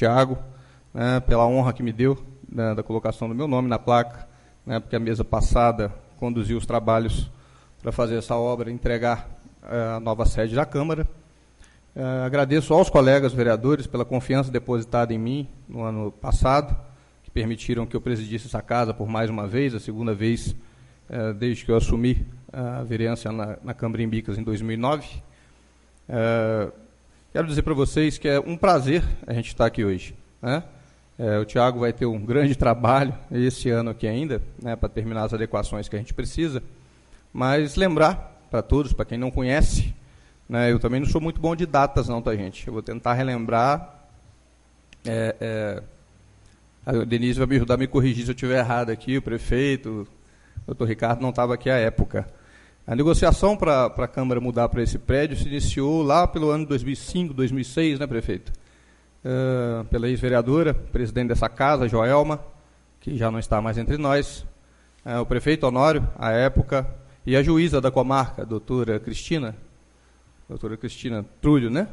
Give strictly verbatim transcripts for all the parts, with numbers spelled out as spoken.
Tiago, né, pela honra que me deu, né, da colocação do meu nome na placa, né, porque a mesa passada conduziu os trabalhos para fazer essa obra e entregar a nova sede da Câmara. Uh, agradeço aos colegas vereadores pela confiança depositada em mim no ano passado, que permitiram que eu presidisse essa casa por mais uma vez, a segunda vez uh, desde que eu assumi a vereança na, na Câmara em Bicas em dois mil e nove. Uh, quero dizer para vocês que é um prazer a gente estar aqui hoje, né? Uh, o Tiago vai ter um grande trabalho esse ano aqui ainda, né, para terminar as adequações que a gente precisa, mas lembrar para todos, para quem não conhece, né, eu também não sou muito bom de datas, não, tá, gente? Eu vou tentar relembrar. É, é, a Denise vai me ajudar a me corrigir se eu estiver errado aqui, o prefeito, o doutor Ricardo não estava aqui à época. A negociação para a Câmara mudar para esse prédio se iniciou lá pelo ano dois mil e cinco, dois mil e seis, né, prefeito? Uh, pela ex-vereadora, presidente dessa casa, Joelma, que já não está mais entre nós, uh, o prefeito Honório, à época, e a juíza da comarca, a doutora Cristina, doutora Cristina Trulho, né?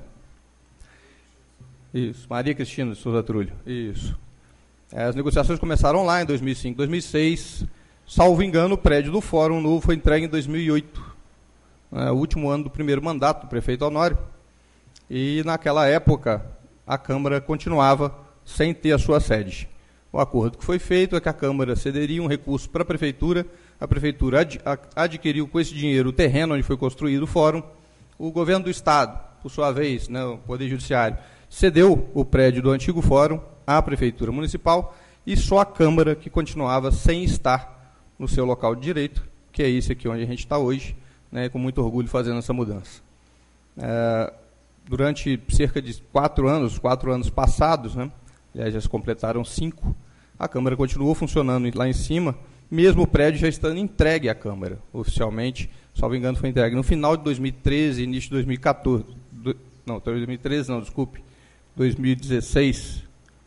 Isso, Maria Cristina de Souza Trulho, isso. As negociações começaram lá em dois mil e cinco, dois mil e seis, salvo engano, o prédio do Fórum Novo foi entregue em dois mil e oito, né, o último ano do primeiro mandato do prefeito Honório, e naquela época a Câmara continuava sem ter a sua sede. O acordo que foi feito é que a Câmara cederia um recurso para a Prefeitura, a Prefeitura ad, adquiriu com esse dinheiro o terreno onde foi construído o Fórum, o Governo do Estado, por sua vez, né, o Poder Judiciário, cedeu o prédio do antigo Fórum à Prefeitura Municipal e só a Câmara que continuava sem estar no seu local de direito, que é esse aqui onde a gente está hoje, né, com muito orgulho fazendo essa mudança. É, durante cerca de quatro anos, quatro anos passados, né, aliás, já se completaram cinco, a Câmara continuou funcionando lá em cima, mesmo o prédio já estando entregue à Câmara, oficialmente, salvo engano, foi entregue no final de dois mil e treze, início de dois mil e quatorze, do, não, dois mil e treze não, desculpe, dois mil e dezesseis,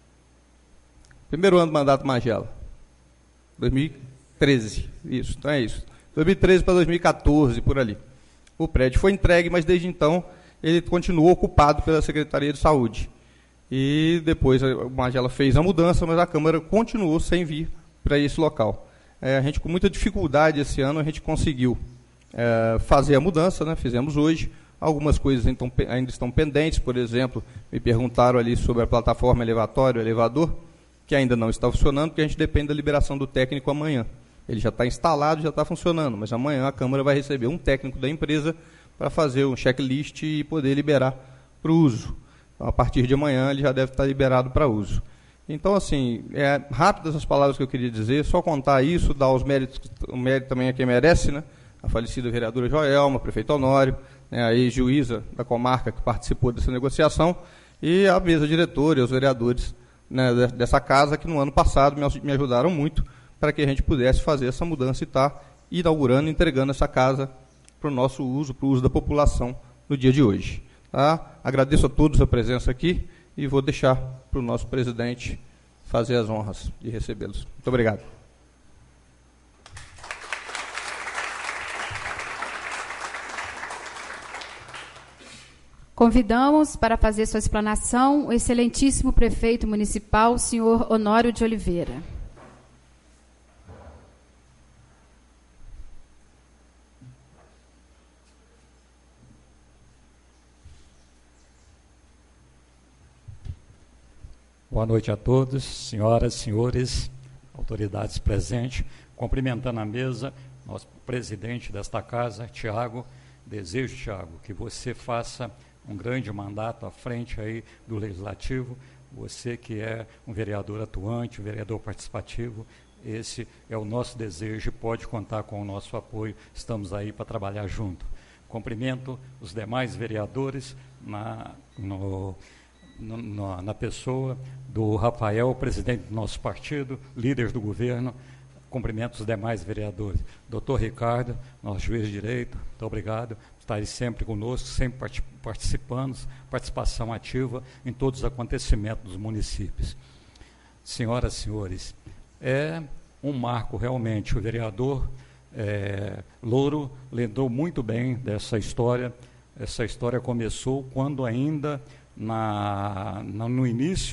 primeiro ano do mandato Magela, dois mil e treze, isso, então é isso, dois mil e treze para dois mil e quatorze, por ali. O prédio foi entregue, mas desde então ele continuou ocupado pela Secretaria de Saúde. E depois a Magela fez a mudança, mas a Câmara continuou sem vir para esse local. É, a gente, com muita dificuldade esse ano, a gente conseguiu é, fazer a mudança, né? Fizemos hoje. Algumas coisas então, ainda estão pendentes, por exemplo, me perguntaram ali sobre a plataforma elevatória, o elevador, que ainda não está funcionando, porque a gente depende da liberação do técnico amanhã. Ele já está instalado, já está funcionando, mas amanhã a Câmara vai receber um técnico da empresa para fazer um checklist e poder liberar para o uso. Então, a partir de amanhã ele já deve estar liberado para uso. Então, assim, é rápidas as palavras que eu queria dizer, só contar isso, dar os méritos, o mérito também a quem merece, né? A falecida vereadora Joelma, prefeito Honório, né, a ex-juíza da comarca que participou dessa negociação, e a mesa diretora e os vereadores, né, dessa casa, que no ano passado me ajudaram muito para que a gente pudesse fazer essa mudança e estar inaugurando, entregando essa casa para o nosso uso, para o uso da população no dia de hoje. Tá? Agradeço a todos a presença aqui e vou deixar para o nosso presidente fazer as honras de recebê-los. Muito obrigado. Convidamos para fazer sua explanação o excelentíssimo prefeito municipal, senhor Honório de Oliveira. Boa noite a todos, senhoras, senhores, autoridades presentes. Cumprimentando a mesa, nosso presidente desta casa, Tiago. Desejo, Tiago, que você faça um grande mandato à frente aí do Legislativo. Você que é um vereador atuante, um vereador participativo, esse é o nosso desejo e pode contar com o nosso apoio. Estamos aí para trabalhar junto. Cumprimento os demais vereadores na, no, no, na pessoa do Rafael, presidente do nosso partido, líder do governo. Cumprimento os demais vereadores. Doutor Ricardo, nosso juiz de direito, muito obrigado. Estarei sempre conosco, sempre participando, participação ativa em todos os acontecimentos dos municípios. Senhoras e senhores, é um marco realmente. O vereador é, Louro lembrou muito bem dessa história. Essa história começou quando ainda, na, na, no início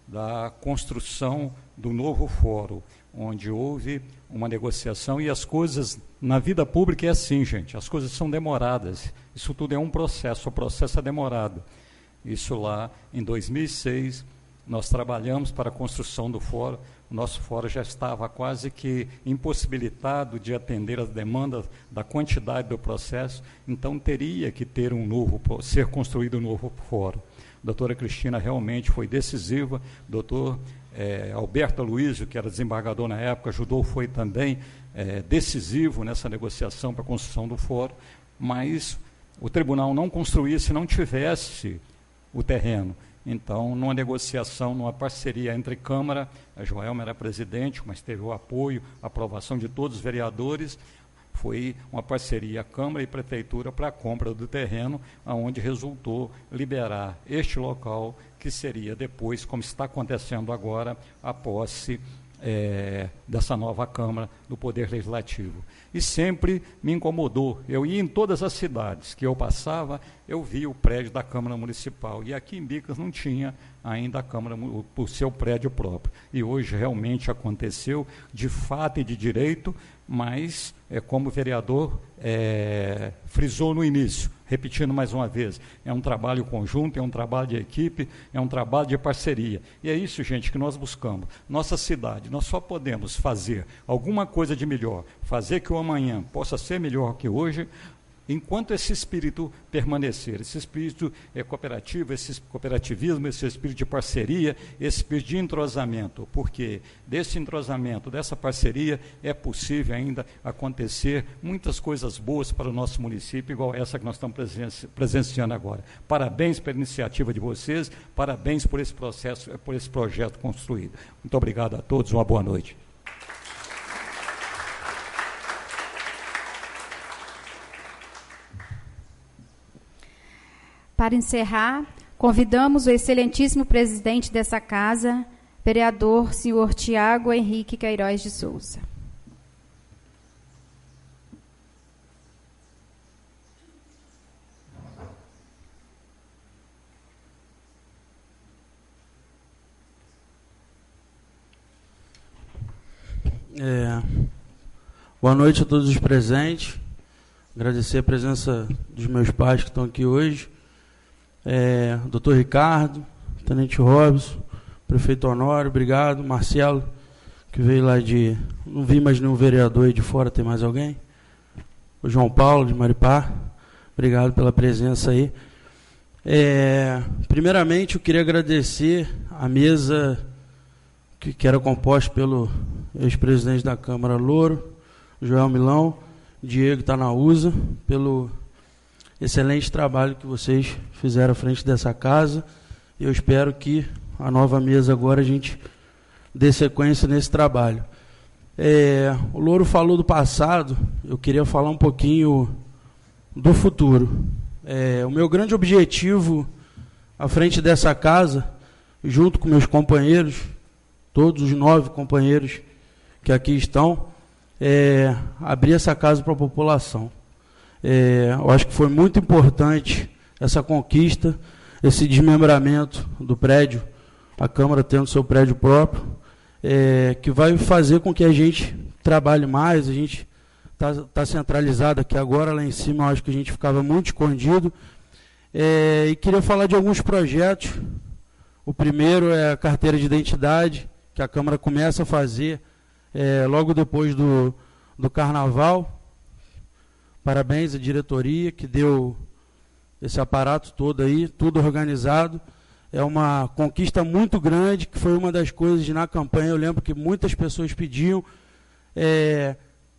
da construção do novo fórum, onde houve uma negociação, e as coisas na vida pública é assim, gente, as coisas são demoradas, isso tudo é um processo, o processo é demorado. Isso lá em dois mil e seis, nós trabalhamos para a construção do fórum, o nosso fórum já estava quase que impossibilitado de atender as demandas da quantidade do processo, então teria que ter um novo, ser construído um novo fórum. A doutora Cristina realmente foi decisiva, doutor é, Alberto Aloysio, que era desembargador na época, ajudou, foi também é, decisivo nessa negociação para a construção do fórum, mas o tribunal não construía se não tivesse o terreno. Então, numa negociação, numa parceria entre Câmara, a Joelma era presidente, mas teve o apoio, a aprovação de todos os vereadores, foi uma parceria Câmara e Prefeitura para a compra do terreno, onde resultou liberar este local, que seria depois, como está acontecendo agora, a posse é, dessa nova Câmara do Poder Legislativo. E sempre me incomodou, eu ia em todas as cidades que eu passava, eu via o prédio da Câmara Municipal, e aqui em Bicas não tinha ainda a Câmara, o seu prédio próprio. E hoje realmente aconteceu, de fato e de direito, mas, é, como o vereador é, frisou no início, repetindo mais uma vez, é um trabalho conjunto, é um trabalho de equipe, é um trabalho de parceria. E é isso, gente, que nós buscamos. Nossa cidade, nós só podemos fazer alguma coisa de melhor, fazer que o amanhã possa ser melhor que hoje, enquanto esse espírito permanecer, esse espírito é, cooperativo, esse cooperativismo, esse espírito de parceria, esse espírito de entrosamento, porque desse entrosamento, dessa parceria, é possível ainda acontecer muitas coisas boas para o nosso município, igual essa que nós estamos presen- presenciando agora. Parabéns pela iniciativa de vocês, parabéns por esse processo, por esse projeto construído. Muito obrigado a todos, uma boa noite. Para encerrar, convidamos o excelentíssimo presidente dessa casa, vereador senhor Tiago Henrique Queiroz de Souza. É, boa noite a todos os presentes. Agradecer a presença dos meus pais que estão aqui hoje. É, doutor Ricardo, Tenente Robson, Prefeito Honório, obrigado. Marcelo, que veio lá de... Não vi mais nenhum vereador aí de fora, tem mais alguém? O João Paulo, de Maripá, obrigado pela presença aí. É, primeiramente, eu queria agradecer a mesa que, que era composta pelo ex-presidente da Câmara, Louro, Joel Milão, Diego está na U S A, pelo excelente trabalho que vocês fizeram à frente dessa casa. Eu espero que a nova mesa agora a gente dê sequência nesse trabalho. É, o Louro falou do passado, eu queria falar um pouquinho do futuro. É, o meu grande objetivo à frente dessa casa, junto com meus companheiros, todos os nove companheiros que aqui estão, é abrir essa casa para a população. É, eu acho que foi muito importante essa conquista, esse desmembramento do prédio, a Câmara tendo seu prédio próprio, é, que vai fazer com que a gente trabalhe mais. A gente está tá centralizado aqui agora, lá em cima eu acho que a gente ficava muito escondido. É, e queria falar de alguns projetos. O primeiro é a carteira de identidade, que a Câmara começa a fazer é, logo depois do, do Carnaval. Parabéns à diretoria que deu esse aparato todo aí, tudo organizado. É uma conquista muito grande, que foi uma das coisas na campanha. Eu lembro que muitas pessoas pediam é,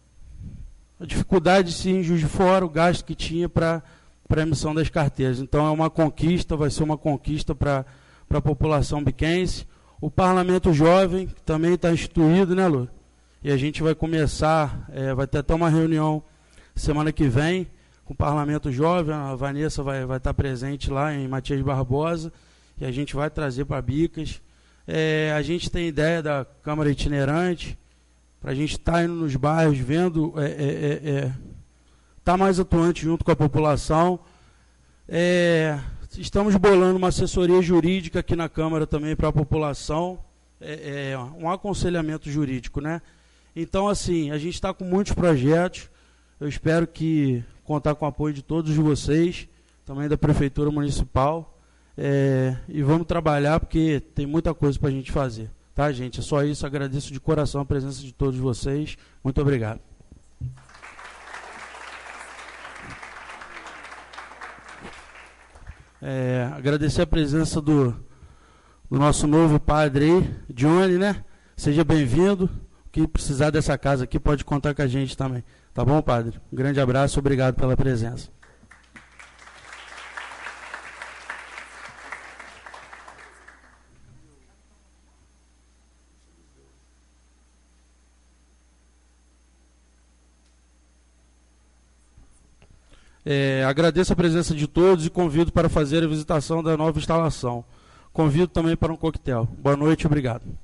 a dificuldade de se ir em Juiz de Fora, o gasto que tinha para a emissão das carteiras. Então é uma conquista, vai ser uma conquista para a população biquense. O Parlamento Jovem, que também está instituído, né, Lu? E a gente vai começar, é, vai ter até uma reunião semana que vem com o Parlamento Jovem. A Vanessa vai, vai estar presente lá em Matias Barbosa, e a gente vai trazer para Bicas. É, a gente tem ideia da Câmara Itinerante, para a gente estar tá indo nos bairros, vendo, é, é, é, tá mais atuante junto com a população. É, estamos bolando uma assessoria jurídica aqui na Câmara também para a população, é, é, um aconselhamento jurídico, né? Então, assim, a gente está com muitos projetos, eu espero que contar com o apoio de todos vocês, também da Prefeitura Municipal, é, e vamos trabalhar porque tem muita coisa para a gente fazer, tá, gente? É só isso, agradeço de coração a presença de todos vocês, muito obrigado. É, agradecer a presença do, do nosso novo padre aí, Johnny, né? Seja bem-vindo. O que precisar dessa casa aqui pode contar com a gente também. Tá bom, padre? Um grande abraço, obrigado pela presença. É, agradeço a presença de todos e convido para fazer a visitação da nova instalação. Convido também para um coquetel. Boa noite, obrigado.